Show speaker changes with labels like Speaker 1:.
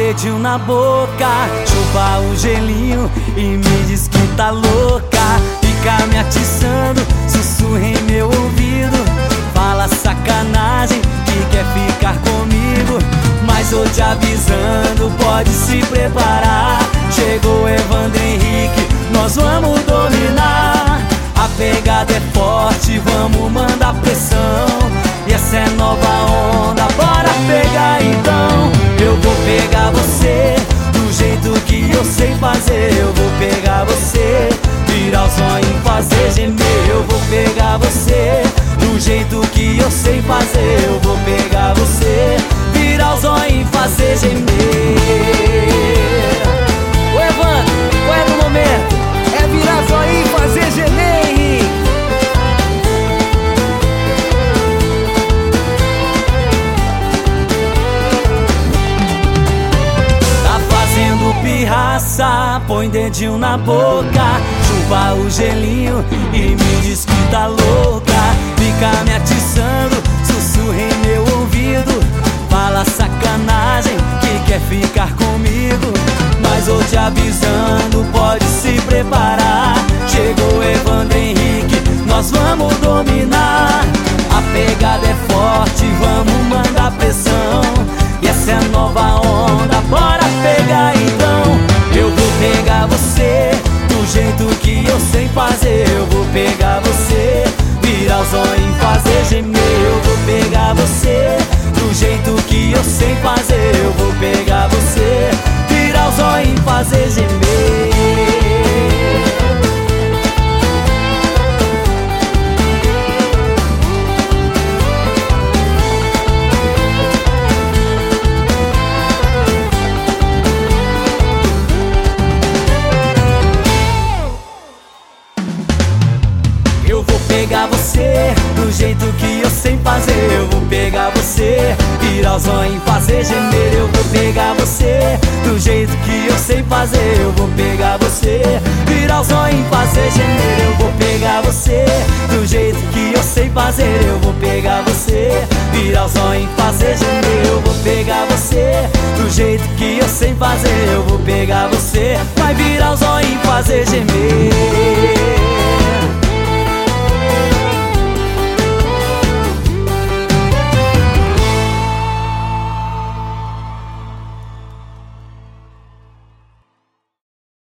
Speaker 1: dedinho na boca, chupa o gelinho e me diz que tá louca. Fica me atiçando, sussurra em meu ouvido, fala sacanagem que quer ficar comigo. Mas tô te avisando, pode se preparar. Chegou Evandro Henrique, nós vamos dominar. A pegada é forte, vamos mandar pressão. E essa é nova onda, bora pegar então. Eu vou pegar você do jeito que eu sei fazer. Eu vou pegar você, virar o sonho e fazer gemer. Eu vou pegar você do jeito que eu sei fazer. Eu vou pegar você, virar o sonho e fazer gemer. Ô Evandro, qual é o momento?
Speaker 2: É virar zóio e fazer gemer, Henrique.
Speaker 1: Tá fazendo pirraça, põe dedinho na boca, chupa o gelinho e me diz que tá louca. Fica me atiçando, sussurra em meu ouvido, fala sacanagem que quer ficar comigo. Mas tô te avisando, pode se preparar. Chegou Evandro Henrique, nós vamos dominar. A pegada é forte, vamos mandar pressão. E essa é a nova onda, bora pegar então. Eu vou pegar você do jeito que eu sei fazer. Eu vou pegar você, virar o sonho e fazer gemer. Eu vou pegar você do jeito que eu sei fazer. Eu vou pegar você, virar o sonho e fazer gemer. Eu vou pegar você do jeito que eu sei fazer. Eu vou pegar você, virar o sonho e fazer gemer. Eu vou pegar você do jeito que eu sei fazer. Eu vou pegar você, virar o sonho e fazer gemer. Eu vou pegar você do jeito que eu sei fazer. Eu vou pegar você, virar o sonho e fazer gemer. Eu vou pegar você do jeito que eu sei fazer. Eu vou pegar você, vai virar o sonho e fazer gemer.